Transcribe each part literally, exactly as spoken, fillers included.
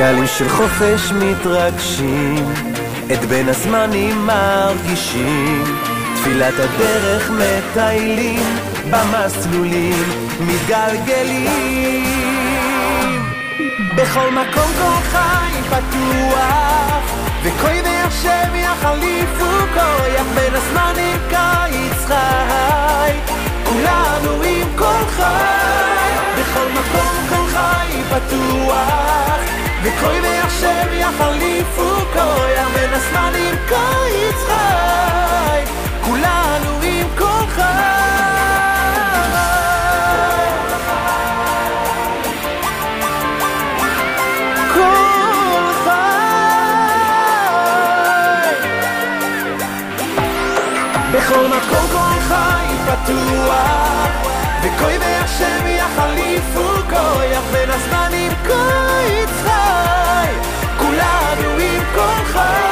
גלים של חופש מתרגשים, את בין הזמנים מרגישים, תפילת הדרך מטיילים, במסלולים מתגלגלים. בכל מקום כל חי פתוח, וכוי והשם יחליפו כוח, בין הזמנים קיץ חי, כולנו עם כל חי. בכל מקום כל חי פתוח, וכוי והשם יחליפו כוח, בין הזמנים קיץ חי, כולנו עם כל חי. בכל מקום כל חי פתוח, וכוי והשם יחליפו כוח, בין הזמנים קיץ חי, כולנו עם כל חי.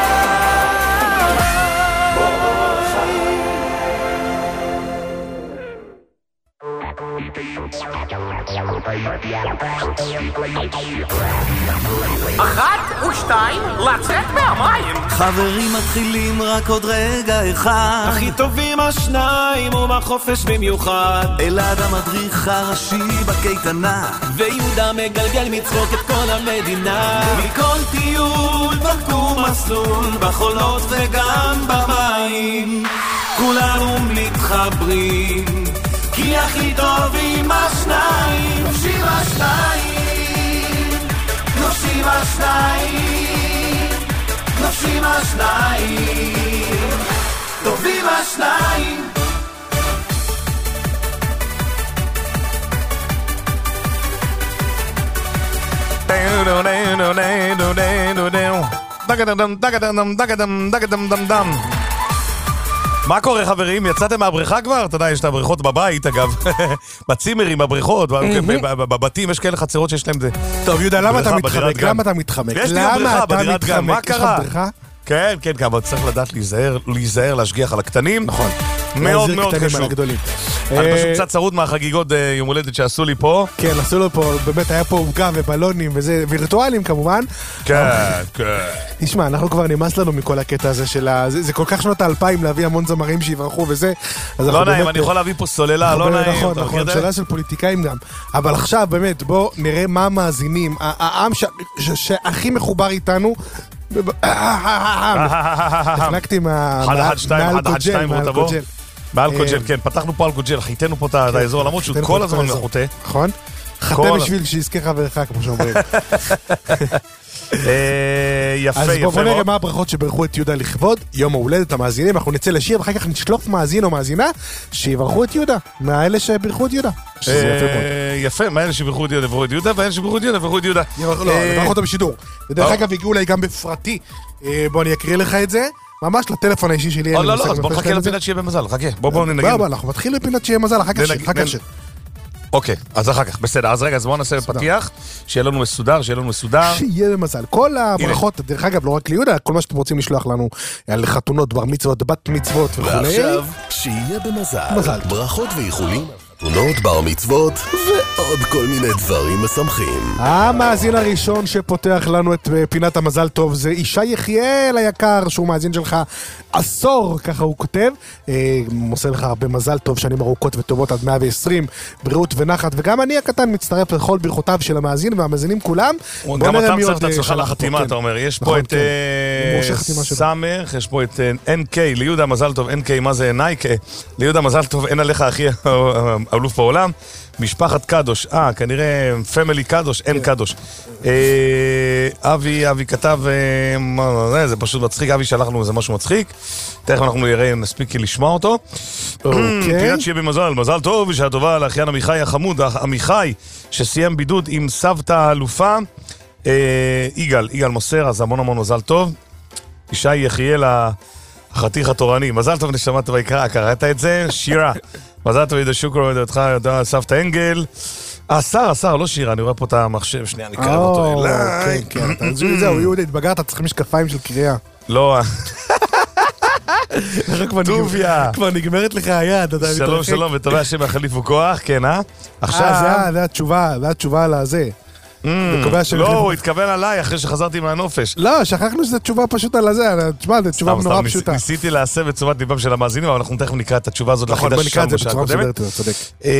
אחת ושתיים, לצאת מהמים. חברים מתחילים רק עוד רגע אחד, הכי טובים השניים ובחופש במיוחד. אלעד המדריך הראשי בקייטנה, ויהודה מגלגל מצחוק את כל המדינה. מכל טיול דרכו מסלול, בחולות וגם במים, כולנו מתחברים, כי הכי טובים השניים. נושים השניים, נושים השניים, נושים השניים, טובים השניים. מה קורה חברים? יצאתם מהבריכה כבר? אתה יודע, יש את הבריכות בבית אגב, בצימרים, בבריכות, בבתים, יש כאלה חצרות שיש להם זה. טוב יהודה, למה אתה מתחמק? למה אתה מתחמק? יש לי בריכה, בדירת גן, מה קרה? כן, כן, אבל צריך לדעת להיזהר, להשגיח על הקטנים. נכון. מאוד מאוד חשוב. אני פשוט קצת צרוד מהחגיגות יום הולדת שעשו לי פה. כן, עשו לו פה, באמת היה פה עוגה ובלונים וזה, וירטואלים כמובן. כן, כן. תשמע, אנחנו כבר נמאס לנו מכל הקטע הזה של ה... זה כל כך שנות האלפיים להביא המון זמרים שיברחו וזה. לא נעים, אני יכול להביא פה סוללה, לא נעים. נכון, נכון, שאלה של פוליטיקאים גם. אבל עכשיו באמת, בוא נראה מה המאזינים, העם שהכי מחובר איתנו, החנקתי מהאלכוג'ל, מהאלכוג'ל. באלכוג'ל, כן, פתחנו פה אלכוג'ל, חיתנו פה את האזור, למרות שהוא כל הזמן מחוטה. נכון? חטא בשביל שיזכה חברך, כמו שאומרים. יפה, אז יפה. בואו נראה מה הברכות שברכו את יהודה לכבוד יום ההולדת המאזינים. אנחנו נצא לשיר ואחר כך נשלוף מאזין או מאזינה שיברכו את יהודה, מהאלה שברכו את יהודה. יפה, מהאלה שברכו את יהודה וברכו את יהודה, והאלה שברכו את יהודה וברכו את יהודה. לא, נברך אותו בשידור. ודרך אגב הגיעו אליי גם בפרטי. בוא אני אקריא לך את זה ממש לטלפון האישי שלי. לא, לא, אז בוא נחכה לפינת שיהיה במזל, חכה. בוא נגיד. לא, אנחנו מתחיל לפינת שיהיה במזל, אחר כך שיר. אוקיי, אז אחר כך, בסדר, אז רגע, אז בואו נעשה פתיח, שיהיה לנו מסודר, שיהיה לנו מסודר. שיהיה במזל. כל הברכות, דרך אגב, לא רק ליהודה, כל מה שאתם רוצים לשלוח לנו על חתונות, בר מצוות, בת מצוות וכו'. ועכשיו, שיהיה במזל. ברכות ואיחולים. חתונות, בר מצוות, ועוד כל מיני דברים משמחים. המאזין הראשון שפותח לנו את פינת המזל טוב זה ישי יחיאל היקר, שהוא מאזין שלך עשור, ככה הוא כותב. מוסר לך הרבה מזל טוב, שנים ארוכות וטובות עד מאה ועשרים, בריאות ונחת, וגם אני הקטן מצטרף לכל ברכותיו של המאזין והמאזינים כולם. גם אתה צריך את עצמך לחתימה, אתה אומר. יש פה את סמך, יש פה את אן קיי, ליהודה מזל טוב, אן קיי, מה זה נייקה? ליהודה מזל טוב, אין עליך אחי אלוף בעולם, משפחת קדוש, אה, כנראה פמילי קדוש, אין קדוש. אבי, אבי כתב, זה פשוט מצחיק, אבי שלח לנו איזה משהו מצחיק, תכף אנחנו נראה, נספיק לשמוע אותו. פינת שיהיה במזל, מזל טוב, ושעה טובה לאחיין עמיחי החמוד, עמיחי, שסיים בידוד עם סבתא אלופה, יגאל, יגאל מוסר, אז המון המון מזל טוב. ישי יחיאל החתיך התורני, מזל טוב נשמת ויקרא, קראת את זה? שירה. מזל טוב ידע שוקרו, ידעתך, ידע סבתא אנגל. אה, שר, שר, לא שירה, אני רואה פה את המחשב, שנייה, אני קרב אותו אליי. כן, כן, זהו, יהודה, התבגרת, צריכים משקפיים של קריאה. לא. טוביה. כבר נגמרת לך היד. שלום, שלום, וטובה השם החליפו כוח, כן, אה? עכשיו. אה, זה התשובה, זה התשובה על הזה. לא, הוא התכוון עליי אחרי שחזרתי מהנופש. לא, שכחנו שזו תשובה פשוט על הזה, תשמע, זו תשובה נורא פשוטה. ניסיתי להסב את תשומת ליבם של המאזינים, אבל אנחנו תכף נקרא את התשובה הזאת נכון, בוא נקרא את זה בצורה מסודרת, צודק.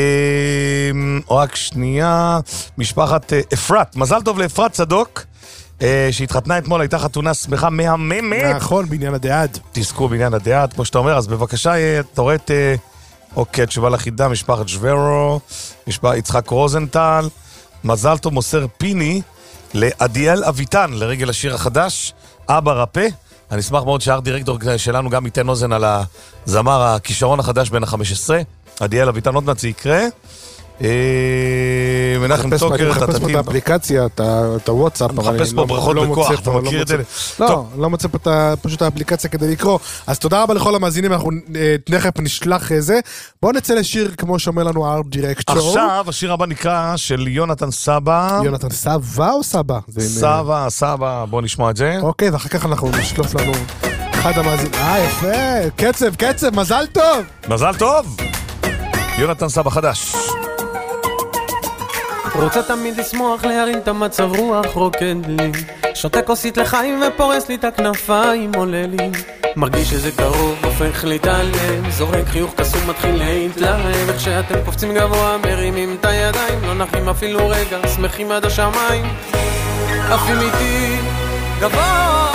רק שנייה, משפחת אפרת, מזל טוב לאפרת צדוק, שהתחתנה אתמול, הייתה חתונה שמחה מהממת. נכון, בעניין הדעד. תזכו בעניין הדעד, כמו שאתה אומר, אז בבקשה, אתה רואה את... אוקיי, תשובה לחידה, משפחת שברו, משפחת יצחק רוזנטל, מזל טוב מוסר פיני לעדיאל אביטן, לרגל השיר החדש, אבא רפה. אני אשמח מאוד שהארט דירקטור שלנו גם ייתן אוזן על הזמר הכישרון החדש בין ה-חמש עשרה. עדיאל אביטן, עוד מעט זה יקרה. מנחם טוקר, אתה מחפש פה את האפליקציה, את הוואטסאפ, אבל אני מחפש פה ברכות בכוח, אתה מכיר את זה? לא, לא מוצא פה פשוט האפליקציה כדי לקרוא. אז תודה רבה לכל המאזינים, אנחנו תכף נשלח זה. בואו נצא לשיר כמו שאומר לנו הארט דירקטור. עכשיו, השיר הבא נקרא של יונתן סבא. יונתן סבא או סבא? סבא, סבא, בואו נשמע את זה. אוקיי, ואחר כך אנחנו נשלוף לנו אחד המאזינים. אה, יפה, קצב, קצב, מזל טוב. מזל טוב. יונתן סבא חדש. רוצה תמיד לשמוח, להרים את המצב רוח, רוקד לי שותה כוסית לחיים ופורס לי את הכנפיים, עולה לי מרגיש שזה קרוב, הופך לי את הלב, זורק חיוך קסום, מתחיל להתלהב, איך שאתם קופצים גבוה, מרימים את הידיים, לא נחים אפילו רגע, שמחים עד השמיים, עפים איתי גבוה,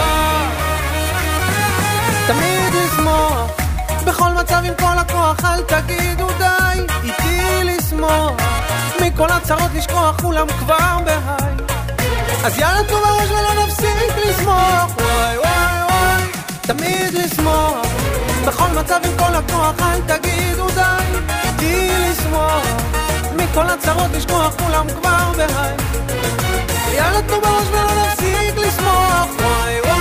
תמיד לשמוח בכל מצב עם כל הכוח, אל תגידו די, איתי לשמוח מכל הצרות לשכוח, כולם כבר בהי, אז יאללה טוב הראש ולא נפסיק לשמוח, וואי וואי וואי, תמיד לשמוח בכל מצב עם כל הכוח, אל תגידו די, איתי לשמוח מכל הצרות לשכוח, כולם כבר בהי, יאללה טוב הראש ולא נפסיק לשמוח, וואי וואי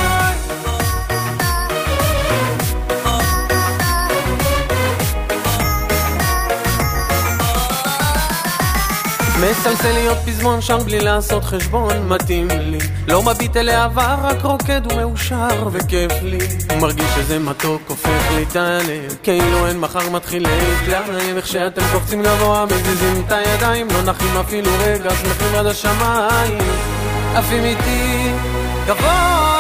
מסלסל להיות פזמון שר בלי לעשות חשבון, מתאים לי לא מביט אל העבר, רק רוקד ומאושר וכיף לי, מרגיש שזה מתוק, הופך לי את הלב, כאילו אין מחר, מתחיל להתלהב, איך שאתם קופצים גבוה, מזיזים את הידיים, לא נחים אפילו רגע, שמחים עד השמיים, עפים איתי גבוה,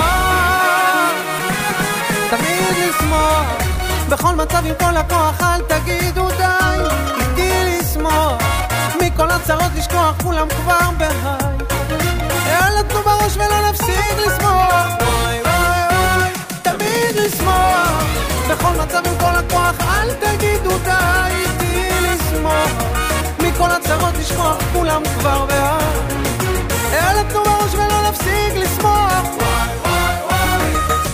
תמיד לשמוח בכל מצב עם כל הכוח, אל תגידו די, איתי לשמוח מכל הצרות לשכוח, כולם כבר בהי, יאללה תנו בראש ולא נפסיק לשמוח, וואי וואי וואי, תמיד לשמוח בכל מצב עם כל הכוח, אל תגידו די, איתי לשמוח מכל הצרות לשכוח, כולם כבר בהי, יאללה תנו בראש ולא נפסיק לשמוח, וואי וואי וואי.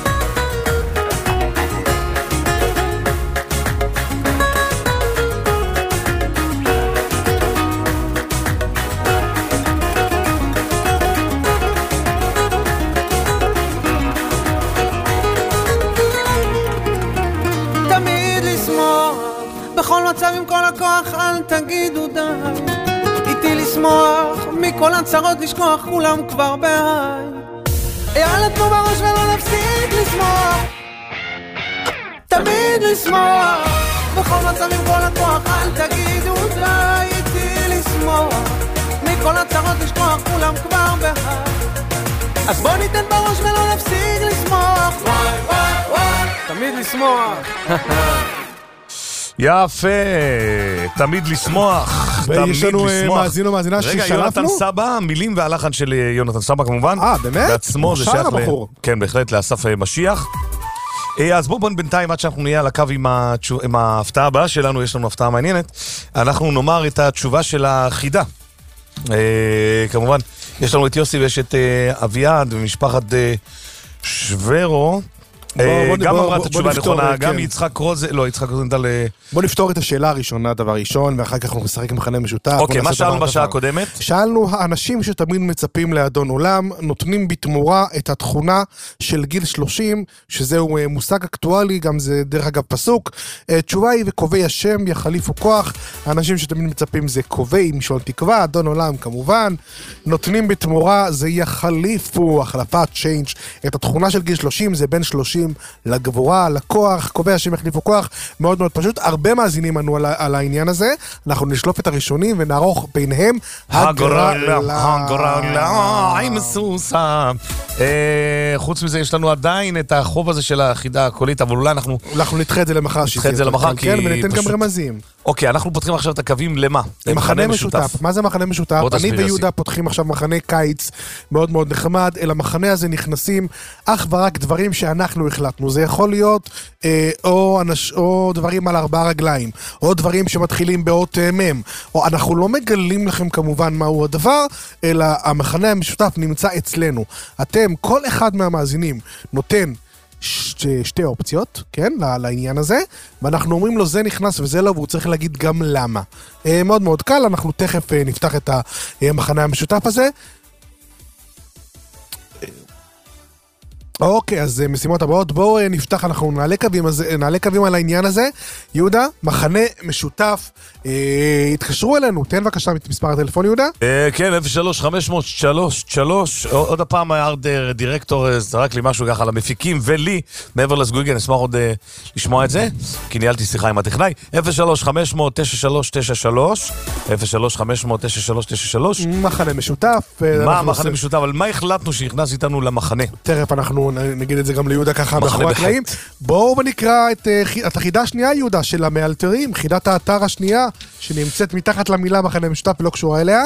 בכל מצב עם כל הכוח, אל תגידו די, איתי לשמוח מכל הצרות לשכוח, כולם כבר בהי, יאללה תנו בראש ולא נפסיק לשמוח, תמיד לשמוח בכל מצב עם כל הכוח, אל תגידו די, איתי לשמוח מכל הצרות לשכוח, כולם כבר בהי, אז בוא ניתן בראש ולא נפסיק לשמוח, וואי וואי וואי, תמיד לשמוח. יפה, תמיד לשמוח, תמיד ויש לנו לשמוח. מאזין או מאזינה ששלפנו? רגע, יונתן סבא, מילים והלחן של יונתן סבא כמובן. אה, באמת? בעצמו זה שייך ל... כן, בהחלט, לאסף משיח. אז בואו בואו בינתיים, עד שאנחנו נהיה על הקו עם, התשו... עם ההפתעה הבאה שלנו, יש לנו הפתעה מעניינת, אנחנו נאמר את התשובה של החידה. כמובן, יש לנו את יוסי ויש את אביעד ומשפחת שברו. גם אמרה את התשובה הנכונה, גם יצחק רוזנטל, לא, יצחק רוזנטל... בוא נפתור את השאלה הראשונה, דבר ראשון, ואחר כך אנחנו נשחק עם מכנה משותף. אוקיי, מה שאלנו בשעה הקודמת? שאלנו, האנשים שתמיד מצפים לאדון עולם, נותנים בתמורה את התכונה של גיל שלושים, שזהו מושג אקטואלי, גם זה דרך אגב פסוק. תשובה היא, וקובעי השם יחליפו כוח. האנשים שתמיד מצפים זה קובעי, משעול תקווה, אדון עולם כמובן. נותנים בתמורה זה יחליפו, החלפת, צ'יינג'. את התכונה של גיל שלושים זה בין שלושים רוצים, לגבורה, לכוח, קובע שהם יחליפו כוח, מאוד מאוד פשוט. הרבה מאזינים ענו על, על העניין הזה, אנחנו נשלוף את הראשונים ונערוך ביניהם הגורלה, הגורלה, עם סוסה. חוץ מזה יש לנו עדיין את החוב הזה של החידה הקולית, אבל אולי אנחנו... אנחנו נדחה את זה למחר. נדחה את זה למחר, כי... כן, וניתן גם רמזים. אוקיי, אנחנו פותחים עכשיו את הקווים למה? למחנה משותף. מה זה מחנה משותף? אני ויהודה פותחים עכשיו מחנה קיץ מאוד מאוד נחמד. אל המחנה הזה נכנסים אך ורק דברים שאנחנו החלטנו. זה יכול להיות אה, או, אנש, או דברים על ארבעה רגליים, או דברים שמתחילים באות מם. או אנחנו לא מגלים לכם כמובן מהו הדבר, אלא המחנה המשותף נמצא אצלנו. אתם, כל אחד מהמאזינים נותן שתי, שתי אופציות, כן, לעניין הזה, ואנחנו אומרים לו זה נכנס וזה לא, והוא צריך להגיד גם למה. אה, מאוד מאוד קל, אנחנו תכף אה, נפתח את המחנה המשותף הזה. אוקיי, אז משימות הבאות, בואו נפתח, אנחנו נעלה קווים, אז, נעלה קווים על העניין הזה. יהודה, מחנה משותף, אה, התקשרו אלינו, תן בבקשה את מספר הטלפון, יהודה. אה, כן, אפס שלוש חמש אפס אפס שלוש שלוש, עוד הפעם הארד דירקטור זרק לי משהו ככה למפיקים ולי, מעבר לסגויגן, אשמח עוד אה, לשמוע את זה, כי ניהלתי שיחה עם הטכנאי. אפס שלוש חמש אפס אפס תשע שלוש תשע שלוש, אפס שלוש חמש אפס אפס תשע שלוש תשע שלוש. מחנה משותף. מה המחנה משותף? אבל מה החלטנו שנכנס איתנו למחנה? תכף אנחנו נגיד את זה גם ליהודה ככה מאחורי הקלעים. בואו נקרא את, את החידה השנייה, יהודה, של המאלתרים, חידת האתר השנייה, שנמצאת מתחת למילה מחנה משותף ולא קשורה אליה.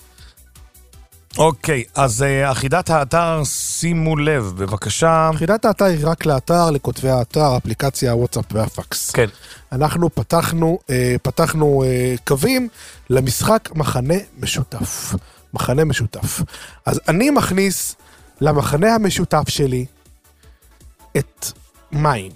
אוקיי, אז uh, חידת האתר, שימו לב, בבקשה. חידת האתר היא רק לאתר, לכותבי האתר, אפליקציה, וואטסאפ והפקס. כן. אנחנו פתחנו, uh, פתחנו uh, קווים למשחק מחנה משותף. מחנה משותף. אז אני מכניס למחנה המשותף שלי את מים.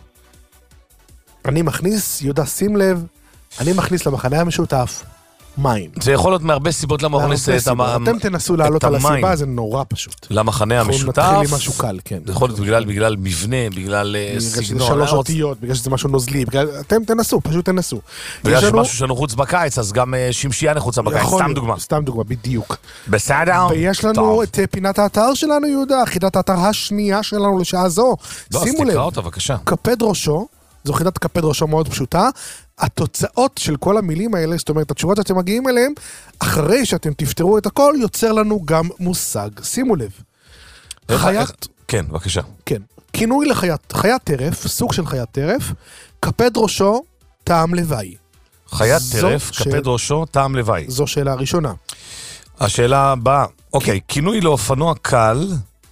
אני מכניס, יהודה, שים לב, אני מכניס למחנה המשותף מים. זה יכול להיות מהרבה סיבות למה הוא נעשה את המים. אתם תנסו לעלות על הסיבה, זה נורא פשוט. למחנה המשותף. אנחנו נתחיל עם משהו קל, כן. זה יכול להיות בגלל, בגלל מבנה, בגלל סגנון. בגלל שזה שלוש אותיות, בגלל שזה משהו נוזלי, אתם תנסו, פשוט תנסו. בגלל שמשהו שנחוץ בקיץ, אז גם שמשייה נחוצה בקיץ, סתם דוגמה. סתם דוגמה, בדיוק. בסדר. ויש לנו את פינת האתר שלנו, יהודה, חידת האתר השנייה שלנו לשעה זו. שימו לב, קפד ראשו, זו חידת קפד ראשו מאוד פשוטה. התוצאות של כל המילים האלה, זאת אומרת, התשובות שאתם מגיעים אליהם, אחרי שאתם תפתרו את הכל, יוצר לנו גם מושג. שימו לב. חיית... כן, בבקשה. כן. כינוי לחיית, חיית טרף, סוג של חיית טרף, קפד ראשו, טעם לוואי. חיית טרף, קפד ראשו, טעם לוואי. זו שאלה ראשונה. השאלה הבאה, אוקיי, כינוי לאופנוע קל,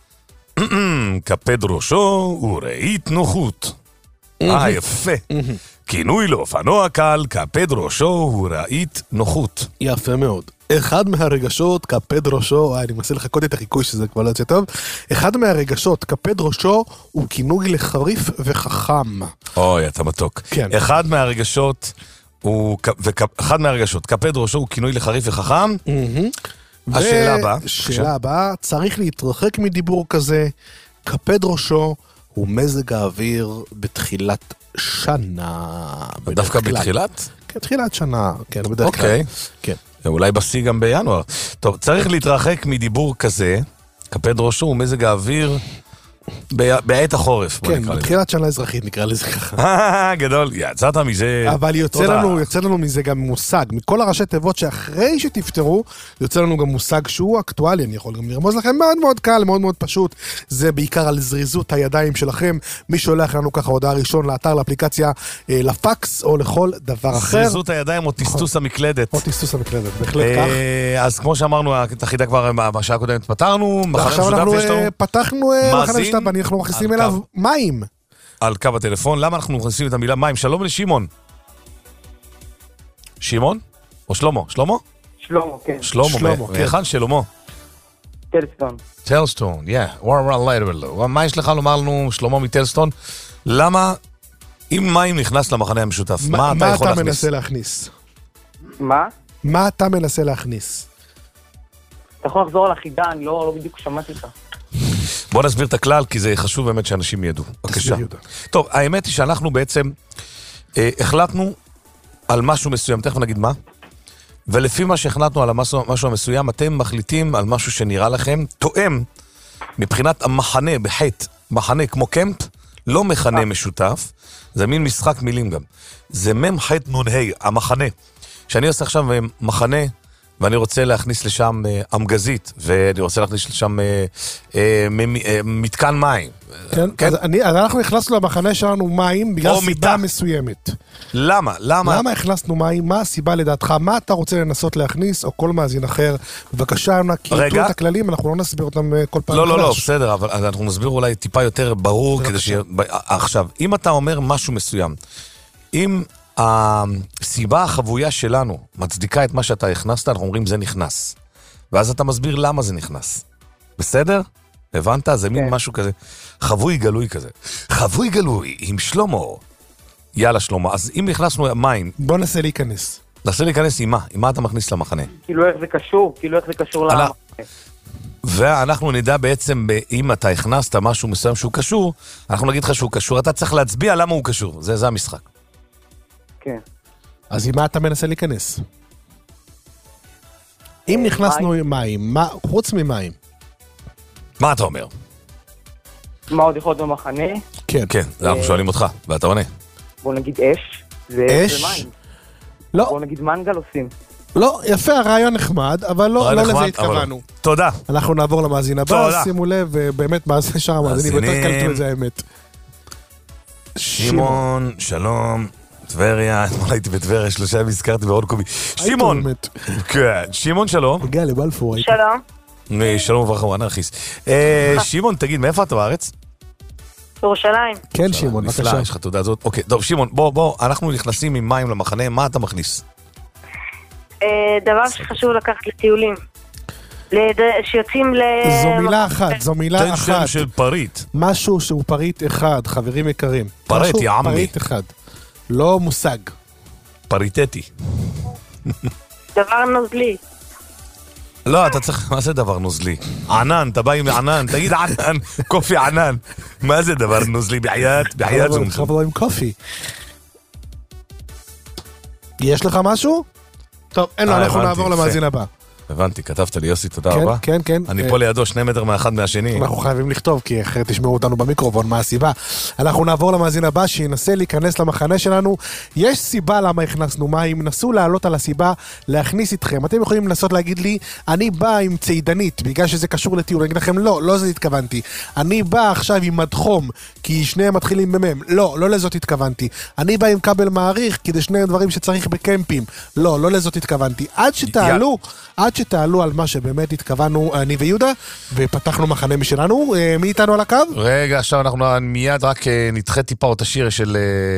קפד ראשו ורהיט נוחות. אה, יפה. כינוי לאופנוע קל, קפד ראשו ורהיט נוחות. יפה מאוד. אחד מהרגשות, קפד ראשו, אני מנסה לחכות את החיקוי שזה כבר לא יוצא טוב, אחד מהרגשות, קפד ראשו, הוא כינוי לחריף וחכם. אוי, אתה מתוק. כן. אחד מהרגשות, הוא, אחד מהרגשות, קפד ראשו, הוא כינוי לחריף וחכם. השאלה הבאה. השאלה הבאה, צריך להתרחק מדיבור כזה, קפד ראשו, הוא מזג האוויר בתחילת שנה. דווקא בתחילת? כן, תחילת שנה, כן, בדרך כלל. אוקיי. כן. אולי בשיא גם בינואר. טוב, צריך להתרחק מדיבור כזה, קפד ראשו הוא מזג האוויר בעת החורף. כן, בתחילת שנה אזרחית נקרא לזה ככה. גדול, יצאת מזה. אבל יוצא לנו, יוצא לנו מזה גם מושג, מכל הראשי תיבות שאחרי שתפתרו, יוצא לנו גם מושג שהוא אקטואלי, אני יכול גם לרמוז לכם, מאוד מאוד קל, מאוד מאוד פשוט, זה בעיקר על זריזות הידיים שלכם, מי שולח לנו ככה הודעה ראשון לאתר, לאפליקציה, לפקס או לכל דבר אחר. זריזות הידיים או טסטוס המקלדת. או טסטוס המקלדת, בהחלט כך. אז כמו שאמרנו, את החידה כבר בשעה הקודמת פתרנו, ועכשיו אנחנו פתחנו מחנה משותף, אנחנו מכניסים אליו מים. על קו הטלפון, למה אנחנו מכניסים את המילה מים? שלום לשמעון. שמעון? או שלמה? שלמה? שלמה, כן. שלמה, היכן שלמה? טלסטון. טלסטון, yeah. מה יש לך לומר לנו, שלמה מטלסטון? למה, אם מים נכנס למחנה המשותף, מה אתה יכול להכניס? מה אתה מנסה להכניס? מה? מה אתה מנסה להכניס? אתה יכול לחזור על החידה, אני לא בדיוק שמעתי לך. בוא נסביר את הכלל, כי זה חשוב באמת שאנשים ידעו. בבקשה. טוב, האמת היא שאנחנו בעצם אה, החלטנו על משהו מסוים, תכף נגיד מה, ולפי מה שהחלטנו על המשהו, משהו המסוים, אתם מחליטים על משהו שנראה לכם, תואם מבחינת המחנה בחטא, מחנה כמו קמפ, לא מכנה משותף, זה מין משחק מילים גם. זה מם חית נון ה', המחנה. שאני עושה עכשיו מחנה, ואני רוצה להכניס לשם אמגזית, ואני רוצה להכניס לשם אה, אה, מ, אה, מתקן מים. כן, כן? אז, אני, אז אנחנו הכנסנו למחנה שלנו מים בגלל סיבה מיטה. מסוימת. למה? למה? למה הכנסנו מים? מה הסיבה לדעתך? מה אתה רוצה לנסות להכניס, או כל מאזין אחר? בבקשה, כי יתלו את הכללים, אנחנו לא נסביר אותם כל פעם. לא, לא, לא, בסדר, אבל אנחנו נסביר אולי טיפה יותר ברור, כדי ש... עכשיו, אם אתה אומר משהו מסוים, אם הסיבה החבויה שלנו מצדיקה את מה שאתה הכנסת, אנחנו אומרים זה נכנס. ואז אתה מסביר למה זה נכנס. בסדר? הבנת? זה מין משהו כזה. חבוי גלוי כזה. חבוי גלוי עם שלמה. יאללה שלמה. אז אם נכנסנו מים... בוא ננסה להיכנס. ננסה להיכנס עם מה? עם מה אתה מכניס למחנה? כאילו איך זה קשור? כאילו איך זה קשור למחנה? ואנחנו נדע בעצם, אם אתה הכנסת משהו מסוים שהוא קשור, אנחנו נגיד לך שהוא קשור, אתה צריך להצביע למה הוא קשור. זה, זה המשחק. כן. אז עם מה אתה מנסה להיכנס? אם נכנסנו עם מים, מה, חוץ ממים? מה אתה אומר? מה עוד יכול להיות במחנה? כן. כן, אנחנו שואלים אותך, ואתה עונה. בוא נגיד אש. אש? לא. בוא נגיד מנגל עושים. לא, יפה, הרעיון נחמד, אבל לא לזה התכוונו. תודה. אנחנו נעבור למאזין הבא, שימו לב, ובאמת מאזין שאר המאזינים יותר קלטו את זה האמת. שמעון, שלום. טבריה, אתמול הייתי בטבריה, שלושה ימים הזכרתי בעוד קובי. שמעון! כן, שמעון שלום. הגיע לבלפור. שלום. שלום וברכה, הוא אנרכיסט. שמעון, תגיד, מאיפה אתה בארץ? ירושלים. כן, שמעון, נפלא, יש לך תעודה הזאת. אוקיי, טוב, שמעון, בוא, בוא, אנחנו נכנסים עם מים למחנה, מה אתה מכניס? דבר שחשוב לקחת לטיולים. שיוצאים ל... זו מילה אחת, זו מילה אחת. תן שם של פריט. משהו שהוא פריט אחד, חברים יקרים. פריט, יא עמי. פריט אחד. לא מושג. פריטטי. דבר נוזלי. לא, אתה צריך, מה זה דבר נוזלי? ענן, אתה בא עם ענן, תגיד ענן, קופי ענן. מה זה דבר נוזלי? בעיית, בעיית זום. חבר'ה עם קופי. יש לך משהו? טוב, אין לו, אנחנו נעבור למאזין הבא. הבנתי, כתבת לי, יוסי, תודה רבה. כן, כן. אני פה לידו שני מטר מאחד מהשני. אנחנו חייבים לכתוב, כי אחרת תשמעו אותנו במיקרופון, מה הסיבה. אנחנו נעבור למאזין הבא, שינסה להיכנס למחנה שלנו. יש סיבה למה הכנסנו מים, נסו לעלות על הסיבה, להכניס איתכם. אתם יכולים לנסות להגיד לי, אני בא עם צעידנית, בגלל שזה קשור לטיול. אני אגיד לכם, לא, לא זה התכוונתי. אני בא עכשיו עם מדחום, כי שניהם מתחילים במם. לא, לא לזאת התכוונתי. אני בא עם כבל מעריך, כדי שניהם דברים שצריך בקמפים. לא, לא לזאת התכוונתי. עד שתעלו, עד שתעלו על מה שבאמת התכוונו אני ויהודה, ופתחנו מחנה משלנו. מי איתנו על הקו? רגע, עכשיו אנחנו מיד רק נדחה טיפה את השיר של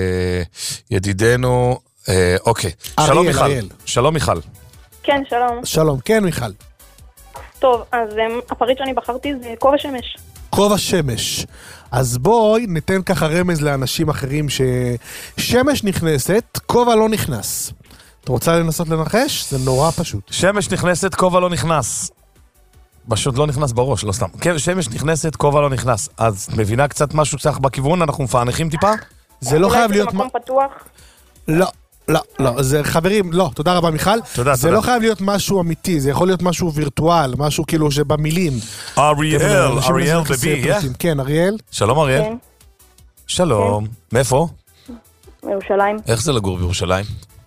ידידנו. אוקיי. שלום מיכל. שלום מיכל. כן, שלום. שלום, כן מיכל. טוב, אז הפריט שאני בחרתי זה כובע שמש. כובע שמש. אז בואי ניתן ככה רמז לאנשים אחרים ששמש נכנסת, כובע לא נכנס. אתה רוצה לנסות לנחש? זה נורא פשוט. שמש נכנסת, כובע לא נכנס. פשוט לא נכנס בראש, לא סתם. שמש נכנסת, כובע לא נכנס. אז מבינה קצת משהו קצת בכיוון, אנחנו מפענחים טיפה? זה לא חייב להיות... אולי זה מקום פתוח? לא, לא, לא. זה חברים, לא. תודה רבה מיכל. תודה, זה לא חייב להיות משהו אמיתי, זה יכול להיות משהו וירטואל, משהו כאילו שבמילים. אריאל, אריאל בבי, כן, אריאל. שלום אריאל. שלום. מאיפה? מירושלים. איך זה לגור בירושלים?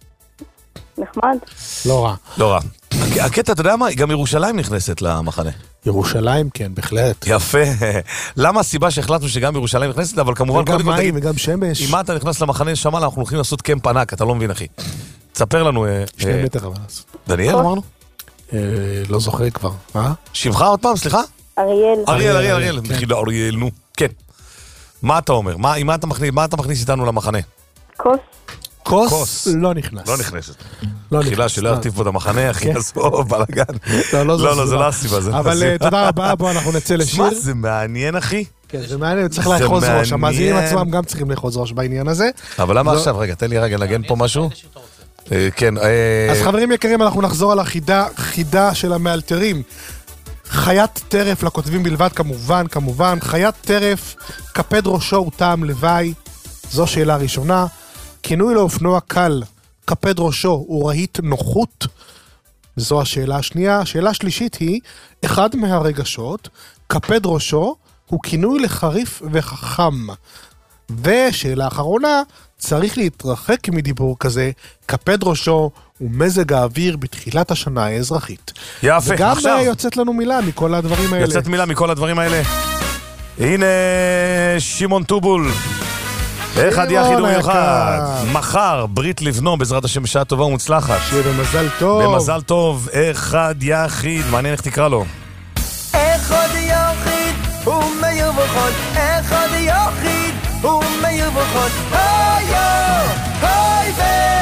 נחמד. לא רע. לא רע. הקטע, אתה יודע מה? גם ירושלים נכנסת למחנה. ירושלים, כן, בהחלט. יפה. למה הסיבה שהחלטנו שגם ירושלים נכנסת, אבל כמובן... וגם מים וגם שמש. אם אתה נכנס למחנה שמאלה, אנחנו הולכים לעשות קמפ ענק, אתה לא מבין, אחי. תספר לנו... שני מטר אבל לעשות. דניאל, אמרנו? לא זוכר כבר. אה? שבחה עוד פעם, סליחה? אריאל. אריאל, אריאל, אריאל. מחילה, אריאל, נו. כן. מה אתה אומר? מה אתה מכניס איתנו למחנה? כוס. כוס לא נכנס. לא נכנסת. חילה שלא ירטיף פה את המחנה, אחי, עזוב, בלגן. לא, לא, זה לא הסיבה. אבל תודה רבה, בוא אנחנו נצא לשיר. מה, זה מעניין, אחי? כן, זה מעניין, צריך לאחוז ראש. המאזינים עצמם גם צריכים לאחוז ראש בעניין הזה. אבל למה עכשיו? רגע, תן לי רגע לנגן פה משהו. כן. אז חברים יקרים, אנחנו נחזור על החידה, חידה של המאלתרים. חיית טרף לכותבים בלבד, כמובן, כמובן. חיית טרף, כפד ראשו הוא טעם לוואי. זו שאלה ראשונה. כינוי לאופנוע קל, כפד ראשו, הוא רהיט נוחות? זו השאלה השנייה. השאלה השלישית היא, אחד מהרגשות, כפד ראשו, הוא כינוי לחריף וחכם. ושאלה אחרונה, צריך להתרחק מדיבור כזה, כפד ראשו ומזג האוויר בתחילת השנה האזרחית. יפה, וגם עכשיו. וגם יוצאת לנו מילה מכל הדברים האלה. יוצאת מילה מכל הדברים האלה. הנה שמעון טובול. אחד יחיד ומיוחד. מחר, ברית לבנו, בעזרת השם בשעה טובה ומוצלחת. שיהיה במזל טוב. במזל טוב, אחד יחיד. מעניין איך תקרא לו. אחד יחיד ומיוחד, אחד יחיד ומיוחד. היו, היי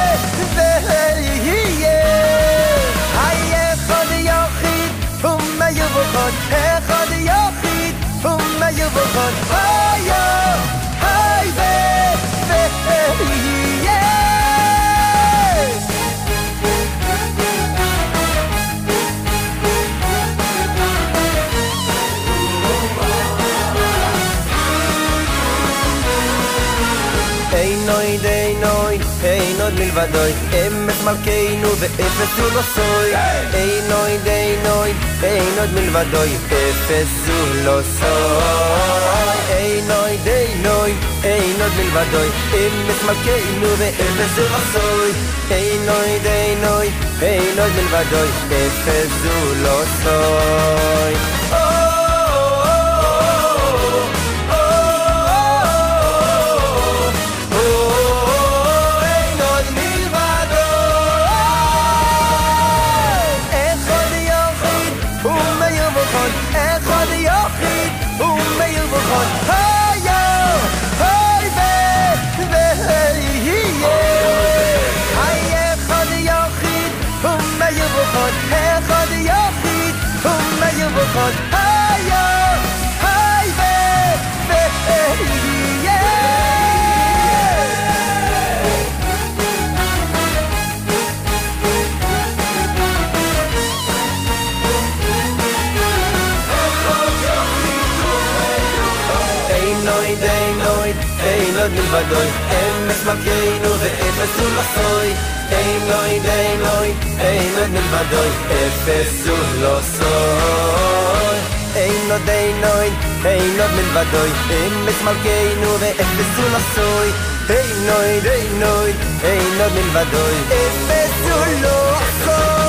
ויהיה. היי אחד יחיד ומיוחד, אחד יחיד ומיוחד. היו, היי ויהיה. Einoi deinoi, einod milvadoi, emes malkeinu ve'efes hu lo soy. Einoi deinoi, einod milvadoi, efes hu lo soy. Einoi deinoi, einod milvadoi, emes malkeinu ve'efes hu lo soy. Einoi deinoi, einod milvadoi, efes hu lo soy. מלבדוי, אמס מלכנו ואפס הוא לא סוי. אין לוי די לוי, אין עוד מלבדוי, אפס הוא לא סוי. אין עוד די לוי, אין עוד מלבדוי, אמס מלכנו ואפס הוא לא סוי. אין לוי די לוי, אין עוד מלבדוי, אפס הוא לא סוי.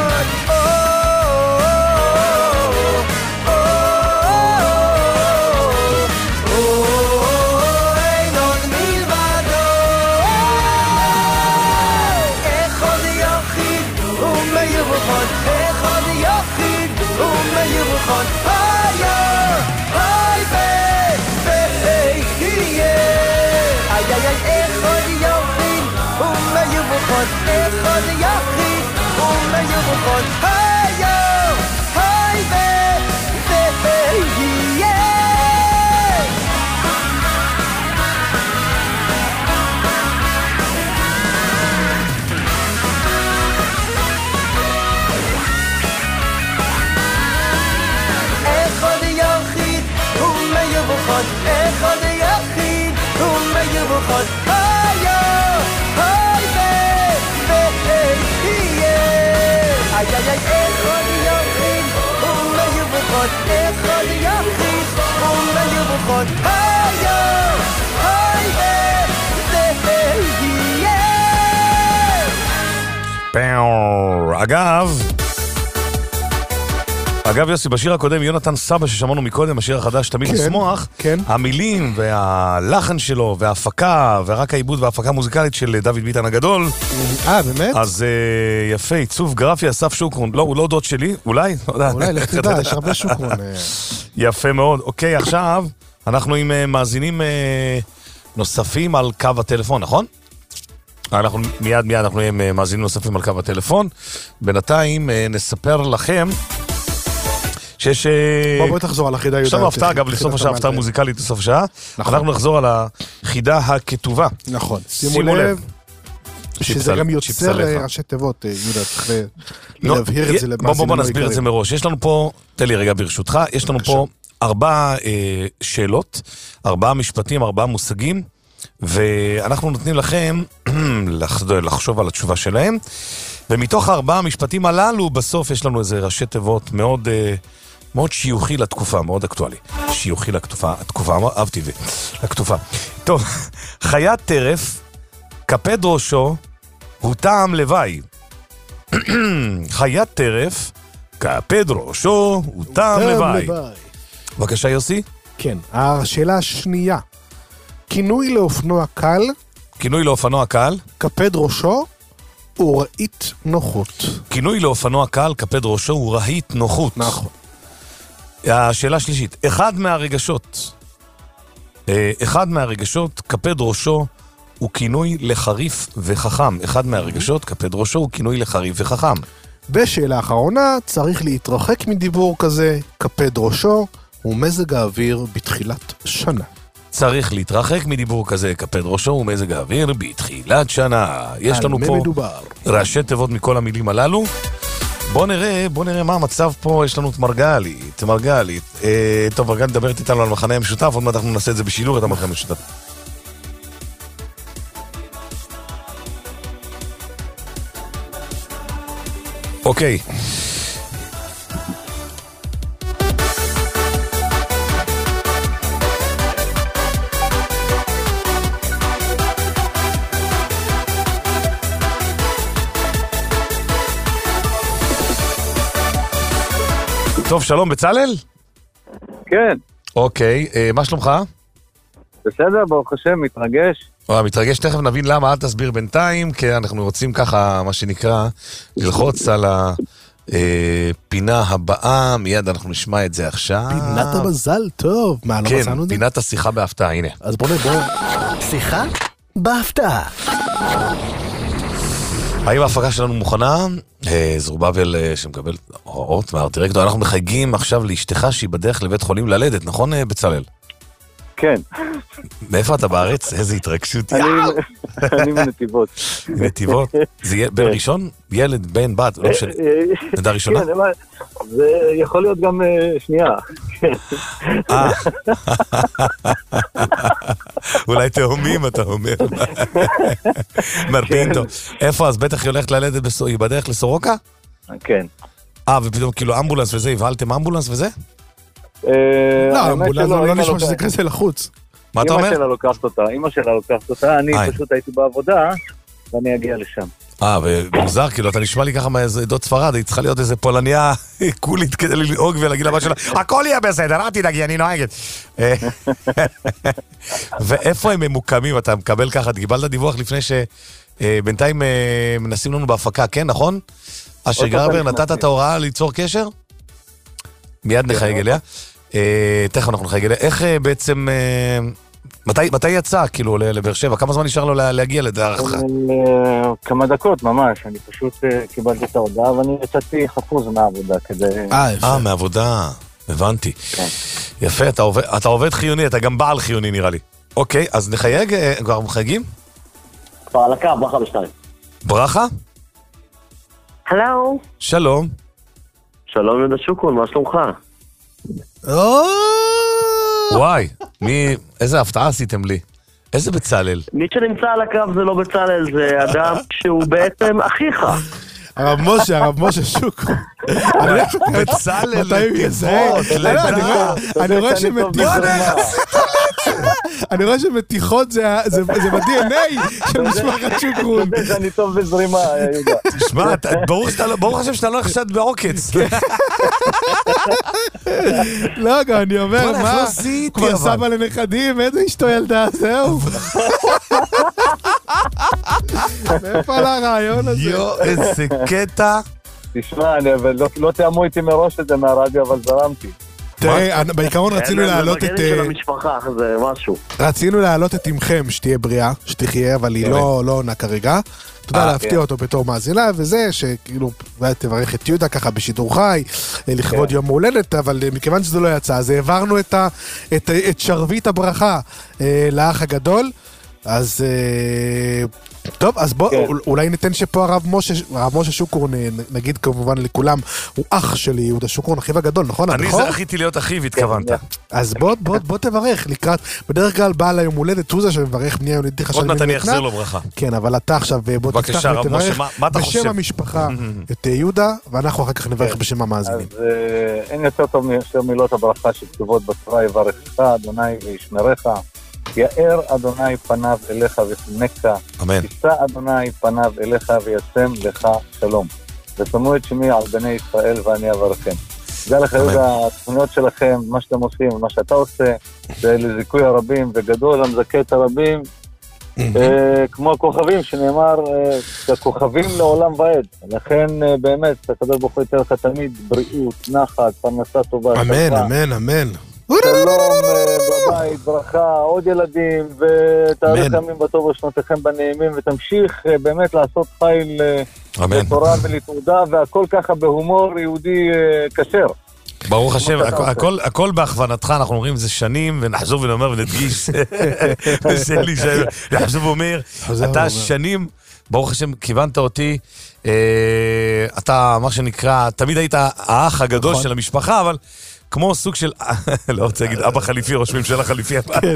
אחד יחיד ומיוחד, היו, היי ויהיה. אחד יחיד ומיוחד, אחד יחיד ומיוחד, היו, היי איי איי איי, אחד יחיד ומיוחד, אחד יחיד ומיוחד, היו, היי ויהיה. אגב, אגב יוסי, בשיר הקודם יונתן סבא ששמענו מקודם, השיר החדש תמיד לשמוח, המילים והלחן שלו וההפקה ורק העיבוד וההפקה מוזיקלית של דוד ביטן הגדול. אה, באמת? אז יפה, עיצוב גרפי אסף שוקרון. לא, הוא לא דוד שלי, אולי? אולי, לך תדע, יש הרבה שוקרון. יפה מאוד. אוקיי, עכשיו אנחנו עם מאזינים נוספים על קו הטלפון, נכון? אנחנו מיד מיד אנחנו עם מאזינים נוספים על קו הטלפון. בינתיים נספר לכם שיש... בוא בוא תחזור על החידה. יש לנו הפתעה, אגב, לסוף השעה, הפתעה מוזיקלית לסוף השעה. אנחנו נחזור על החידה הכתובה. נכון. שימו לב. שזה גם יוצר ראשי תיבות, יהודה, צריך להבהיר את זה למאזינים. בוא בוא נסביר את זה מראש. יש לנו פה, תן לי רגע ברשותך, יש לנו פה ארבע שאלות, ארבעה משפטים, ארבעה מושגים, ואנחנו נותנים לכם לחשוב על התשובה שלהם, ומתוך הארבעה המשפטים הללו, בסוף יש לנו איזה ראשי תיבות מאוד... מאוד שיוכי לתקופה, מאוד אקטואלי. שיוכי לכתופה, התקופה, אהבתי את זה, לכתופה. טוב, חיית טרף, כפד ראשו, הוא טעם לוואי. חיית טרף, כפד ראשו, הוא טעם לוואי. בבקשה יוסי? כן, השאלה השנייה. כינוי לאופנוע קל. כינוי לאופנוע קל. כפד ראשו, הוא רהיט נוחות. כינוי לאופנוע קל, כפד ראשו, הוא רהיט נוחות. נכון. השאלה השלישית, אחד מהרגשות, אחד מהרגשות, כפד ראשו, הוא כינוי לחריף וחכם. אחד מהרגשות, כפד ראשו, הוא כינוי לחריף וחכם. בשאלה האחרונה, צריך להתרחק מדיבור כזה, כפד ראשו, הוא מזג האוויר בתחילת שנה. צריך להתרחק מדיבור כזה, כפד ראשו, הוא מזג האוויר בתחילת שנה. יש לנו פה מדובר? ראשי תיבות מכל המילים הללו. בוא נראה, בוא נראה מה המצב פה, יש לנו את מרגלית, מרגלית. אה, טוב, מרגלית מדברת איתנו על מחנה המשותף, עוד מעט אנחנו נעשה את זה בשילור, את המחנה המשותף. אוקיי. טוב, שלום, בצלאל? כן. אוקיי, אה, מה שלומך? בסדר, ברוך השם, מתרגש. או, מתרגש, תכף נבין למה, אל תסביר בינתיים, כי אנחנו רוצים ככה, מה שנקרא, ללחוץ על הפינה הבאה, מיד אנחנו נשמע את זה עכשיו. פינת המזל טוב. מה, לא מצאנו את זה? כן, פינת השיחה בהפתעה, הנה. אז בוא נבוא. שיחה בהפתעה. האם ההפקה שלנו מוכנה? זרובבל שמקבל הוראות מהארטירקטור. אנחנו מחייגים עכשיו לאשתך שהיא בדרך לבית חולים ללדת, נכון בצלאל? כן. מאיפה אתה בארץ? איזה התרגשות. אני מנתיבות. מנתיבות? זה יהיה בן ראשון? ילד, בן, בת? לא משנה. נדע ראשונה? כן, זה יכול להיות גם שנייה. אה. אולי תאומים, אתה אומר. מרפין טוב. איפה? אז בטח היא הולכת ללדת, היא בדרך לסורוקה? כן. אה, ופתאום כאילו אמבולנס וזה, הבהלתם אמבולנס וזה? לא, אמבולנס לא נשמע שזה כזה לחוץ. מה אתה אומר? אמא שלה לוקחת אותה, אמא שלה לוקחת אותה, אני פשוט הייתי בעבודה, ואני אגיע לשם. אה, ומוזר, כאילו, אתה נשמע לי ככה מאיזה עדות ספרד, היא צריכה להיות איזה פולניה קולית כדי לנהוג ולהגיד לבת שלה, הכל יהיה בסדר, אל תדאגי, אני נוהגת. ואיפה הם ממוקמים? אתה מקבל ככה, קיבלת דיווח לפני שבינתיים מנסים לנו בהפקה, כן, נכון? אשר גרבר, נתת את ההוראה ליצור קשר? מיד נחייג אליה. תכף אנחנו נחייג אליה. איך בעצם... מתי יצא, כאילו, לבאר שבע? כמה זמן נשאר לו להגיע לדעתך? כמה דקות, ממש. אני פשוט קיבלתי את ההודעה, ואני יצאתי חפוז מהעבודה כדי... אה, מהעבודה. הבנתי. יפה, אתה עובד חיוני, אתה גם בעל חיוני נראה לי. אוקיי, אז נחייג, כבר מחייגים? כבר על הקו, ברכה בשתיים. ברכה? הלו. שלום. שלום יהודה שוקרון, מה שלומך? וואי, מי, איזה הפתעה עשיתם לי. איזה בצלאל? מי שנמצא על הקו זה לא בצלאל, זה אדם שהוא בעצם אחיך. הרב משה, הרב משה שוקרון. בצלאל, נתיבות, לידה. אני רואה שמתיחות... אני רואה שמתיחות זה ב-די אן איי של משפחת שוקרון. זה שאני טוב בזרימה, יהודה. תשמע, ברוך השם שאתה לא נחשד בעוקץ. לא, גם אני אומר, מה? כבר סבא לנכדים, איזה אשתו ילדה, זהו. מאיפה על הרעיון הזה? יו, איזה קטע. תשמע, לא תאמו איתי מראש את זה מהרדיו, אבל זרמתי. תראה, בעיקרון רצינו להעלות את... רצינו להעלות את אמכם, שתהיה בריאה, שתחיה, אבל היא לא עונה כרגע. אתה יודע, להפתיע אותו בתור מאזינה, וזה שכאילו, תברך את יהודה ככה בשידור חי, לכבוד יום הולדת, אבל מכיוון שזה לא יצא, אז העברנו את שרביט הברכה לאח הגדול, אז טוב, אז בוא, אולי ניתן שפה הרב משה, הרב משה שוקרון, נגיד כמובן לכולם, הוא אח שלי, יהודה שוקרון, אחיו הגדול, נכון? אני זכיתי להיות אחיו, התכוונת. אז בוא תברך לקראת, בדרך כלל בעל היום הולדת, הוא זה שמברך בני הולדת. עוד מעט אני אחזיר לו ברכה. כן, אבל אתה עכשיו בוא תפתח ותברך בשם המשפחה את יהודה, ואנחנו אחר כך נברך בשם המאזינים. אז אין יותר טוב מאשר מילות הברכה שכתובות בתורה, יברכך אדוני וישמרך. יאר אדוני פניו אליך וחנקה, יישא אדוני פניו אליך וישם לך שלום. ושמו את שמי על בני ישראל ואני אברכם. תודה לך יהודה, התוכניות שלכם, מה שאתם עושים, מה שאתה עושה, זה לזיכוי הרבים וגדול, המזכה את הרבים, כמו הכוכבים שנאמר, הכוכבים לעולם ועד. לכן באמת, הקדוש ברוך הוא ייתן לך תמיד בריאות, נחת, פרנסה טובה. אמן, אמן, אמן. שלום בבית, ברכה, עוד ילדים, ותאריך ימים בטוב ושנותיכם בנעימים, ותמשיך באמת לעשות חיל לתורה ולתעודה, והכל ככה בהומור יהודי כשר. ברוך השם, הכל בהכוונתך, אנחנו אומרים זה שנים, ונחזור ונאמר ונדגיש, ושלי שנחזור ואומר, אתה שנים, ברוך השם, כיוונת אותי, אתה, מה שנקרא, תמיד היית האח הגדול של המשפחה, אבל כמו סוג של, לא רוצה להגיד, אבא חליפי, ראש ממשלה חליפי. כן,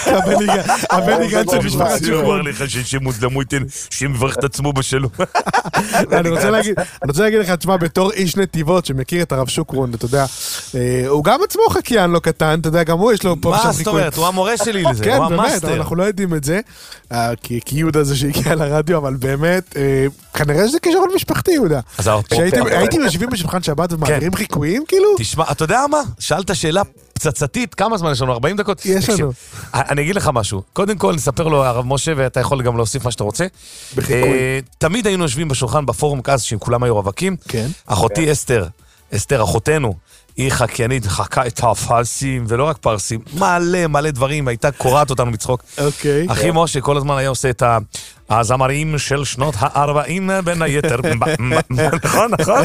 הבני גנץ של משפחת שוקרון. הוא אמר לך שמוזלמו ייתן, שמברך את עצמו בשלו. אני רוצה להגיד לך, תשמע, בתור איש נתיבות שמכיר את הרב שוקרון, אתה יודע, הוא גם עצמו חקיין לא קטן, אתה יודע, גם הוא יש לו פה מה זאת אומרת? הוא המורה שלי לזה, כן, באמת, אנחנו לא יודעים את זה, כי יהודה זה שהגיע לרדיו, אבל באמת, כנראה שזה קשור למשפחתי, יהודה. הייתם יושבים בשולחן שבת ומעבירים חיקויים, כאילו? תשמע, אתה יודע מה? שאלת שאלה פצצתית, כמה זמן יש לנו? ארבעים דקות? יש לנו. אני אגיד לך משהו. קודם כל, נספר לו הרב משה, ואתה יכול גם להוסיף מה שאתה רוצה. בחיקוי. תמיד היינו יושבים בשולחן בפורום כאז, שהם כולם היו רווקים. כן. אחותי אסתר, אסתר, אחותנו, היא חקיינית, חקה את הפרסים, ולא רק פרסים, מלא מלא דברים, הייתה קוראת אותנו מצחוק. אוקיי. אחי משה כל הזמן היה עושה את הזמרים של שנות הארבעים בין היתר. נכון, נכון?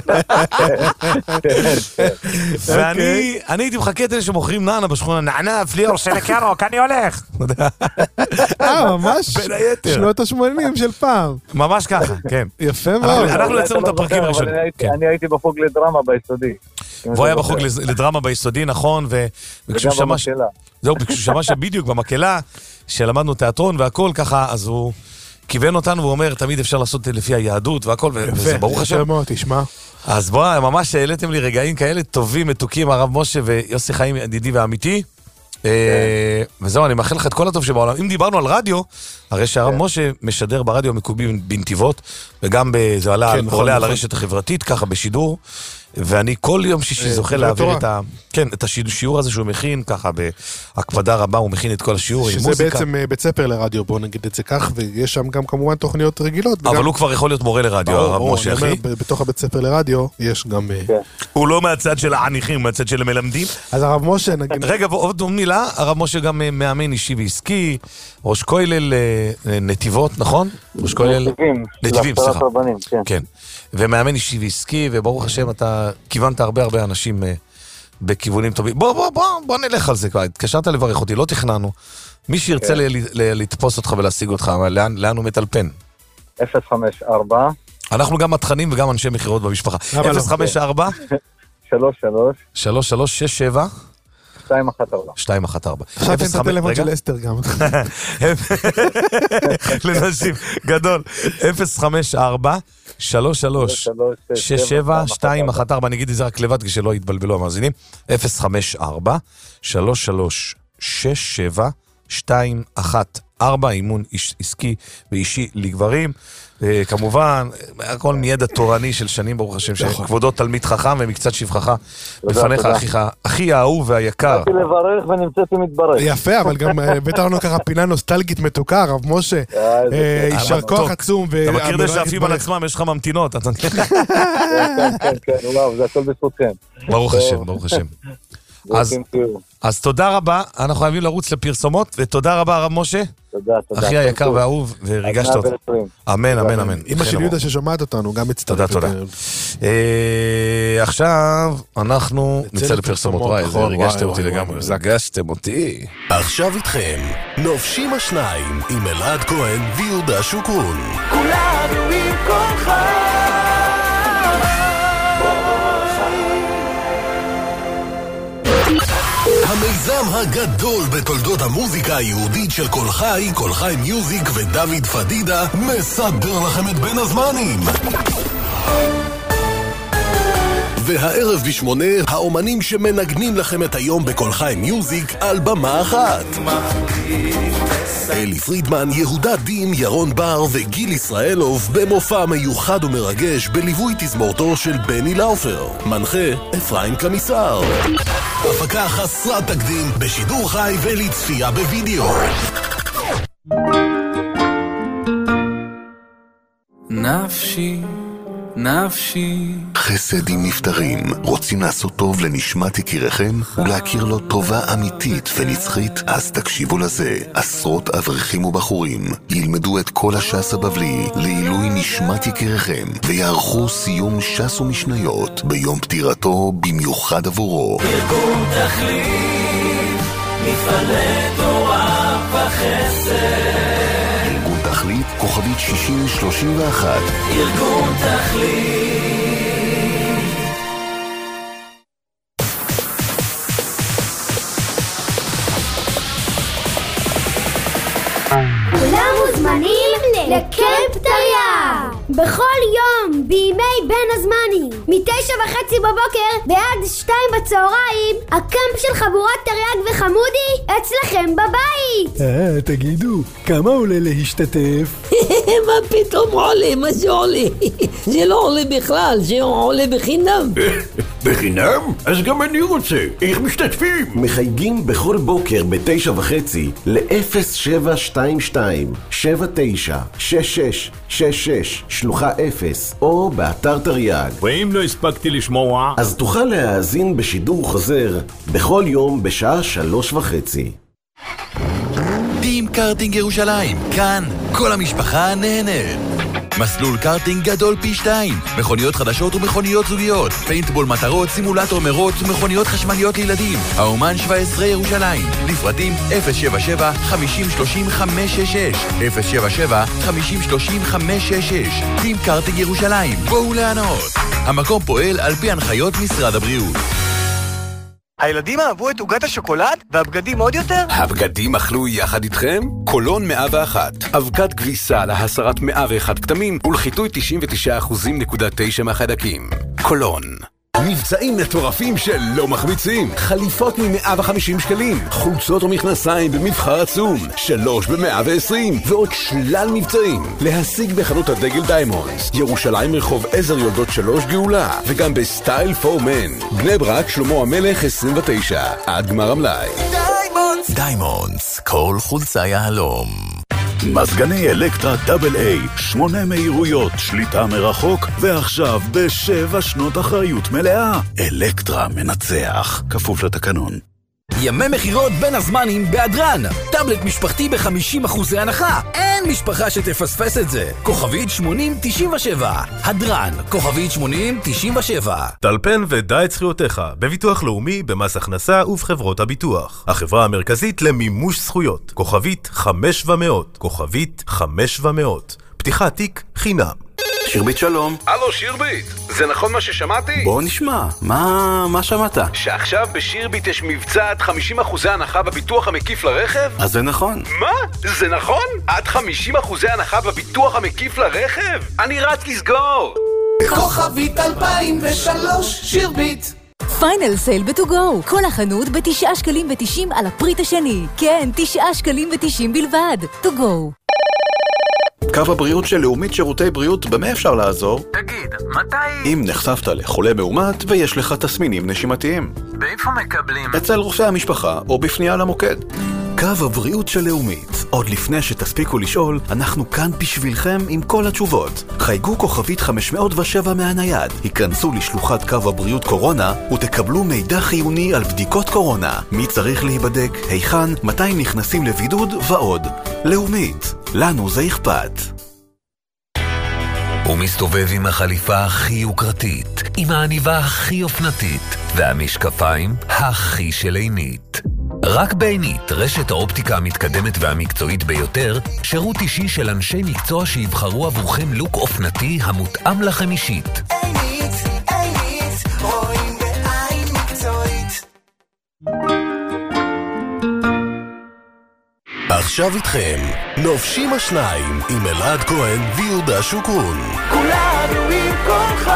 ואני הייתי מחכה את אלה שמוכרים נענה בשכונה, נענה, פליאור של הקרוק, אני הולך. אה, ממש שנות ה-שמונים של פעם. ממש ככה, כן. יפה מאוד. אנחנו יצאנו את הפרקים הראשונים. אני הייתי בחוג לדרמה ביסודי. והוא היה בחוג לדרמה ביסודי, נכון, וכשהוא שמע... זהו, כשהוא שמע שבדיוק במקהלה, שלמדנו תיאטרון והכל ככה, אז הוא כיוון אותנו ואומר, תמיד אפשר לעשות לפי היהדות והכל, וזה ברוך השם. יפה מאוד, תשמע. אז בוא, ממש העליתם לי רגעים כאלה טובים, מתוקים, הרב משה ויוסי חיים, ידידי ואמיתי. וזהו, אני מאחל לך את כל הטוב שבעולם. אם דיברנו על רדיו, הרי שהרב משה משדר ברדיו המקובי בנתיבות, וגם זה עולה על הרשת החברתית, ככה בשידור. ואני כל יום שישי זוכה להעביר את ה... כן, את השיעור הזה שהוא מכין, ככה בהקפדה רבה, הוא מכין את כל השיעור עם מוזיקה. שזה בעצם בית ספר לרדיו, בואו נגיד את זה כך, ויש שם גם כמובן תוכניות רגילות. אבל הוא כבר יכול להיות מורה לרדיו, הרב משה, אחי. בתוך הבית ספר לרדיו יש גם... הוא לא מהצד של העניכים, מהצד של המלמדים. אז הרב משה, נגיד... רגע, עוד מילה, הרב משה גם מאמן אישי ועסקי, ראש כולל נתיבות, נכון? ראש כולל... נתיבים, סליחה. כן. ומאמן אישי ועסקי, וברוך השם, אתה כיוונת הרבה הרבה אנשים בכיוונים טובים. בוא, בוא, בוא, בוא נלך על זה כבר. התקשרת לברך אותי, לא תכננו. מי שירצה לתפוס אותך ולהשיג אותך, לאן הוא מטלפן? אפס חמש ארבע אנחנו גם מתחנים וגם אנשי מחירות במשפחה. אפס חמש ארבע שלוש שלוש שלוש שלוש שש שבע שתיים אחת ארבע שתיים אחת ארבע עכשיו תן את הטלפון של אסתר גם. לנשים, גדול. אפס חמש ארבע שלוש שלוש שש שבע שתיים אחת ארבע אני אגיד את זה רק לבד כשלא יתבלבלו המאזינים. אפס חמש ארבע שלוש שלוש שש שבע שתיים אחת ארבע אימון עסקי ואישי לגברים. כמובן, הכל מידע תורני של שנים, ברוך השם, שכבודו תלמיד חכם ומקצת שבחך בפניך, הכי האהוב והיקר. באתי לברך ונמצאתי מתברך. יפה, אבל גם הבאת לנו ככה פינה נוסטלגית מתוקה, הרב משה. יישר כוח עצום. אתה מכיר דה שעפים על עצמם, יש לך ממתינות. כן, כן, כן, וואו, זה הכל בזכותכם. ברוך השם, ברוך השם. אז תודה רבה, אנחנו חייבים לרוץ לפרסומות, ותודה רבה הרב משה. תודה, תודה. אחי היקר והאהוב, וריגשת אותו. אמן, אמן, אמן. אמא של יהודה ששומעת אותנו, גם מצטרפת. תודה, תודה. עכשיו אנחנו נצא לפרסומות. וואי, זה ריגשתם אותי לגמרי. ריגשתם אותי. עכשיו איתכם, נופשים השניים, עם אלעד כהן ויהודה שוקרון. כולנו עם כולך. המיזם הגדול בתולדות המוזיקה היהודית של כל חי, כל חי מיוזיק ודוד פדידה מסדר לכם את בין הזמנים. והערב בשמונה, האומנים שמנגנים לכם את היום בכל חי מיוזיק על במה אחת. אלי פרידמן, יהודה דין, ירון בר וגיל ישראלוב במופע מיוחד ומרגש בליווי תזמורתו של בני לאופר. מנחה אפרים קמיסר. הפקה חסרת תקדים בשידור חי ולצפייה בווידאו. נפשי נפשי. חסד עם נפטרים. רוצים לעשות טוב לנשמת יקיריכם ולהכיר לו טובה אמיתית ונצחית? אז תקשיבו לזה. עשרות אברכים ובחורים ילמדו את כל הש"ס הבבלי לעילוי נשמת יקיריכם ויערכו סיום ש"ס ומשניות ביום פטירתו במיוחד עבורו. ארגון תכלית, מפעלי תורה וחסד. תכלית, כוכבית שישים שלושים ואחת. ארגון תכלית. כולם מוזמנים לקמפ תרי"ג בכל יום בימי בין הזמנים מתשע וחצי בבוקר ועד שתיים בצהריים. הקמפ של חבורת תרי"ג וחמודי אצלכם בבית. אה, תגידו, כמה עולה להשתתף? מה פתאום עולה? מה זה עולה? זה לא עולה בכלל, זה עולה בחינם. בחינם? אז גם אני רוצה. איך משתתפים? מחייגים בכל בוקר בתשע וחצי ל-אפס שבע שתיים שתיים שבע תשע שש שש שש שש שלוחה אפס או באתר תרי"ג. ואם לא הספקתי לשמוע, אז תוכל להאזין בשידור חוזר בכל יום בשעה שלוש וחצי. טים קארטינג ירושלים, כאן כל המשפחה נהנית. מסלול קארטינג גדול פי שתיים, מכוניות חדשות ומכוניות זוגיות, פיינטבול מטרות, סימולטור מרוץ ומכוניות חשמליות לילדים. האומן שבע עשרה ירושלים, לפרטים אפס שבע שבע חמישים שלושים חמש שש שש אפס שבע שבע חמישים שלושים חמש שש שש. טים קארטינג ירושלים, בואו לענות. המקום פועל על פי הנחיות משרד הבריאות. הילדים אהבו את עוגת השוקולד והבגדים עוד יותר? הבגדים אכלו יחד איתכם? קולון מאה ואחת. אבקת כביסה להסרת מאה ואחת כתמים ולחיטוי תשעים ותשעה אחוזים נקודה תשע מהחיידקים. קולון. מבצעים מטורפים שלא מחמיצים. חליפות מ-מאה וחמישים שקלים, חולצות ומכנסיים במבחר עצום, שלוש ב-מאה ועשרים, ועוד שלל מבצעים. להשיג בחנות הדגל דיימונדס, ירושלים רחוב עזר יולדות שלוש גאולה, וגם בסטייל פור מן. בני ברק שלמה המלך עשרים ותשע, עד גמר המלאי. דיימונדס. דיימונדס, כל חולצה יהלום. מזגני אלקטרה דאבל איי, שמונה מהירויות, שליטה מרחוק, ועכשיו בשבע שנות אחריות מלאה. אלקטרה מנצח, כפוף לתקנון. ימי מחירות בין הזמנים באדרן. טאבלט משפחתי ב-חמישים אחוז הנחה. אין משפחה שתפספס את זה. כוכבית שמונים תשעים ושבע. הדרן, כוכבית שמונים תשעים ושבע. טלפן ודע את זכויותיך בביטוח לאומי, במס הכנסה ובחברות הביטוח. החברה המרכזית למימוש זכויות. כוכבית חמש ומאות. כוכבית חמש ומאות. פתיחת תיק חינם. שירבית שלום. הלו שירבית, זה נכון מה ששמעתי? בוא נשמע, מה, מה שמעת? שעכשיו בשירבית יש מבצע עד חמישים אחוז הנחה בביטוח המקיף לרכב? אז זה נכון. מה? זה נכון? עד חמישים אחוז הנחה בביטוח המקיף לרכב? אני רץ לסגור. כוכבית אלפיים ושלוש שירבית. פיינל סייל בטוגו, כל החנות בתשעה שקלים ותשעים על הפריט השני. כן, תשעה שקלים ותשעים בלבד. טוגו. קו הבריאות של לאומית שירותי בריאות, במה אפשר לעזור? תגיד, מתי... אם נחשפת לחולה מאומת ויש לך תסמינים נשימתיים. באיפה מקבלים? אצל רופא המשפחה או בפנייה למוקד. קו הבריאות של לאומית. עוד לפני שתספיקו לשאול, אנחנו כאן בשבילכם עם כל התשובות. חייגו כוכבית חמש מאות ושבע מהנייד, היכנסו לשלוחת קו הבריאות קורונה ותקבלו מידע חיוני על בדיקות קורונה. מי צריך להיבדק, היכן, מתי נכנסים לבידוד ועוד. לאומית, לנו זה אכפת. הוא מסתובב עם החליפה הכי יוקרתית, עם העניבה הכי אופנתית, והמשקפיים הכי של עינית. רק בעינית, רשת האופטיקה המתקדמת והמקצועית ביותר, שירות אישי של אנשי מקצוע שיבחרו עבורכם לוק אופנתי המותאם לכם אישית. עינית, עינית, רואים בעין מקצועית. עכשיו איתכם, נופשים השניים עם אלעד כהן ויהודה שוקרון. כולנו עם כולך.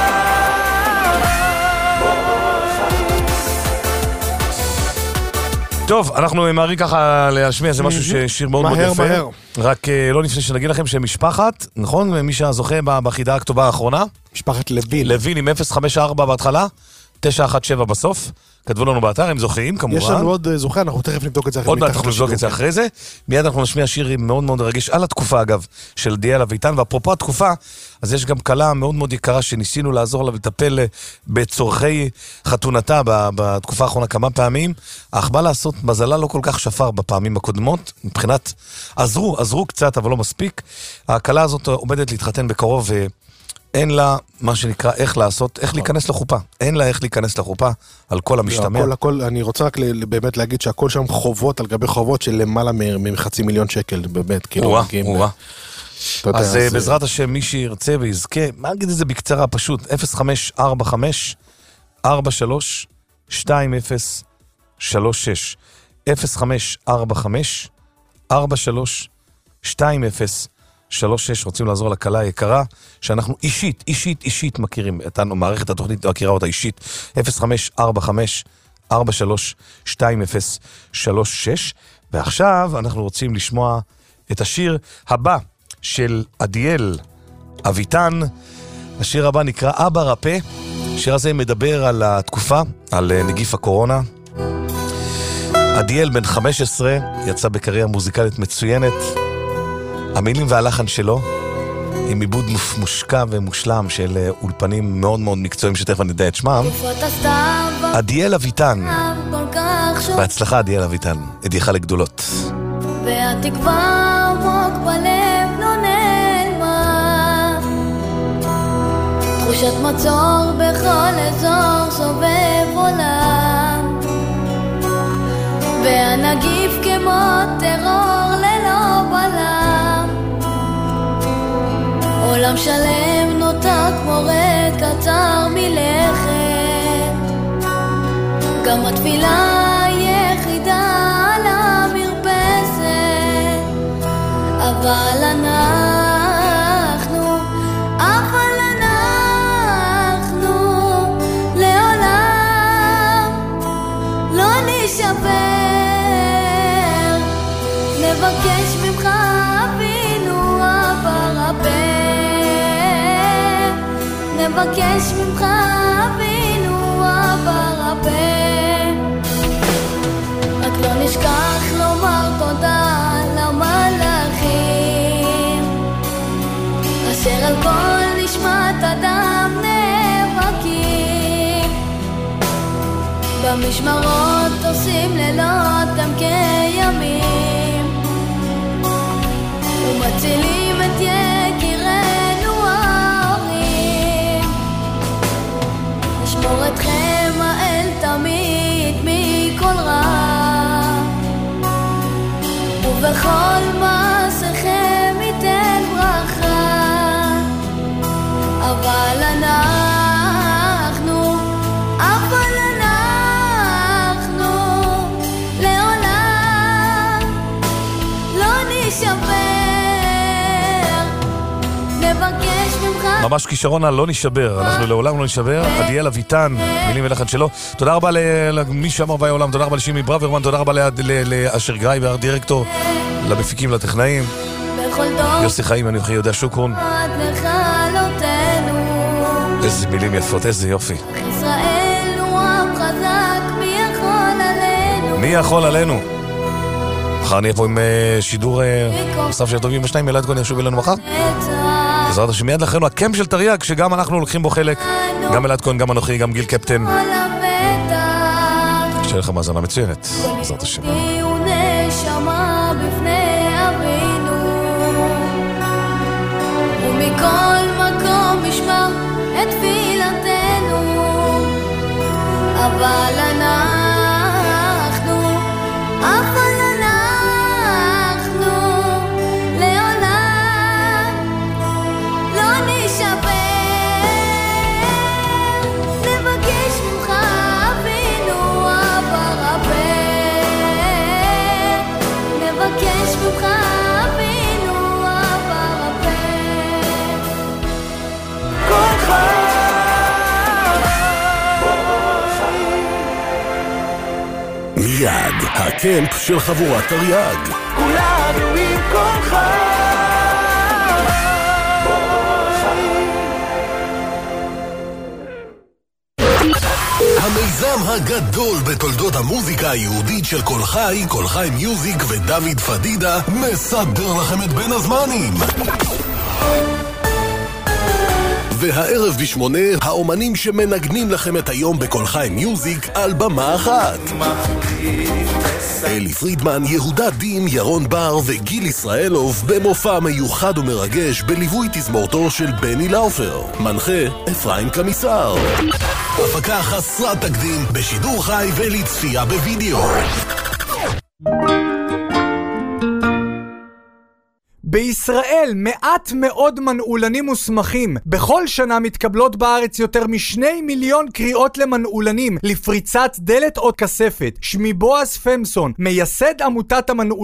טוב, אנחנו מהרים ככה להשמיע, זה משהו ששיר מאוד מאוד יפה. מהר, מהר. רק לא לפני שנגיד לכם שמשפחת, נכון? מי שזוכה בחידה הכתובה האחרונה? משפחת לוין. לוין עם אפס חמש ארבע בהתחלה, תשע אחת שבע בסוף. כתבו לנו באתר, הם זוכים כמובן. יש לנו עוד זוכה, אנחנו תכף נבדוק את זה. עוד מעט אנחנו נבדוק את זה אחרי זה. מיד אנחנו נשמיע שיר מאוד מאוד רגיש על התקופה אגב, של עדיאל אביטן, ואפרופו התקופה, אז יש גם קלה מאוד מאוד יקרה שניסינו לעזור לה לטפל בצורכי חתונתה בתקופה האחרונה כמה פעמים. אך מה לעשות, מזלה לא כל כך שפר בפעמים הקודמות, מבחינת עזרו, עזרו קצת אבל לא מספיק. הקלה הזאת עומדת להתחתן בקרוב ו... אין לה מה שנקרא איך לעשות, איך להיכנס לחופה. אין לה איך להיכנס לחופה על כל המשתמע. הכל, הכל, אני רוצה רק באמת להגיד שהכל שם חובות על גבי חובות של למעלה מחצי מיליון שקל, באמת, כאילו. וואה, וואה. אז בעזרת השם, מי שירצה ויזכה, מה נגיד את זה בקצרה פשוט, אפס חמש ארבע חמש ארבע שלוש שתיים אפס שלוש שש אפס חמש ארבע חמש ארבע שלוש שתיים אפס שלוש שש, רוצים לעזור לקלה היקרה, שאנחנו אישית, אישית, אישית מכירים, אותנו, מערכת התוכנית מכירה אותה אישית, אפס חמש ארבע חמש ארבע שלוש שתיים אפס שלוש שש, ועכשיו אנחנו רוצים לשמוע את השיר הבא של עדיאל אביטן. השיר הבא נקרא אבא רפה, השיר הזה מדבר על התקופה, על נגיף הקורונה. עדיאל בן חמש עשרה, יצא בקריירה מוזיקלית מצוינת, המילים והלחן שלו, עם עיבוד מושקע ומושלם של אולפנים מאוד מאוד מקצועיים שתכף אני יודע את שמם. עדיאל אביטן, בהצלחה עדיאל אביטן, עדיך לגדולות. והתקווה עמוק בלב לא נעלמה, תחושת מצור בכל אזור סובב עולם, והנגיף כמו טרור ללא בלם, עולם שלם נותר כמו רד קצר מלכת, גם התפילה היחידה על המרפסת, אבל אנחנו, אבל אנחנו לעולם לא נשבר, נבקש ממך אבינו אבא רבה, נבקש ממך אבינו אבא רבה, רק לא נשכח לומר תודה למלאכים אשר על כל נשמת אדם נאבקים, במשמרות עושים לילות גם כימים, ומצילים את יקירנו ההורים, נשמור אתכם האל תמיד מכל רע, ובכל מעשיכם ייתן ברכה, אבל אנחנו, אבל אנחנו לעולם לא נשבר, נבקש ממך. ממש כישרון על לא נשבר, אנחנו לעולם לא נשבר. עדיאל אביטן, מילים ולחן שלו. תודה רבה למי שאמר ביי עולם, תודה רבה לשימי ברוורמן, תודה רבה לאשר גראי והדירקטור, למפיקים, לטכנאים, יוסי חיים, אני אוכל יודע שוקרון. איזה מילים יפות, איזה יופי. ישראל הוא עם חזק, מי יכול עלינו? מי יכול עלינו? מחר נהיה פה עם uh, שידור נוסף של טובים ושניים. אלעד כהן ישוב אלינו מחר. בעזרת השם מיד לכנו הקמפ של תרי"ג, שגם אנחנו לוקחים בו חלק. גם אלעד כהן, גם אנוכי, גם גיל קפטן. שיהיה לך מאזנה מצוינת, בעזרת השם. ומכל מקום משמע את תפילתנו, אבל אנחנו, אבל אנחנו לעולם לא נשבר. נבקש ממך אבינו אבא רבה, נבקש ממך אבינו אבא רבה. כל חי מיד, הקמפ של חבורת תרי"ג. כולנו עם כל חי. המיזם הגדול בתולדות המוזיקה היהודית של כל חי, כל חי מיוזיק ודוד פדידה מסדר לכם את בין הזמנים. והערב בשמונה, האומנים שמנגנים לכם את היום בכל חי מיוזיק על במה אחת. אלי פרידמן, יהודה דין, ירון בר וגיל ישראלוב במופע מיוחד ומרגש בליווי תזמורתו של בני לאופר. מנחה אפרים קמיסר. הפקה חסרת תקדים בשידור חי ולצפייה בווידאו. בישראל מעט מאוד מנעולנים מוסמכים. בכל שנה מתקבלות בארץ יותר משני מיליון קריאות למנעולנים לפריצת דלת או כספת. שמי בועז פמסון, מייסד עמותת המנעולנים.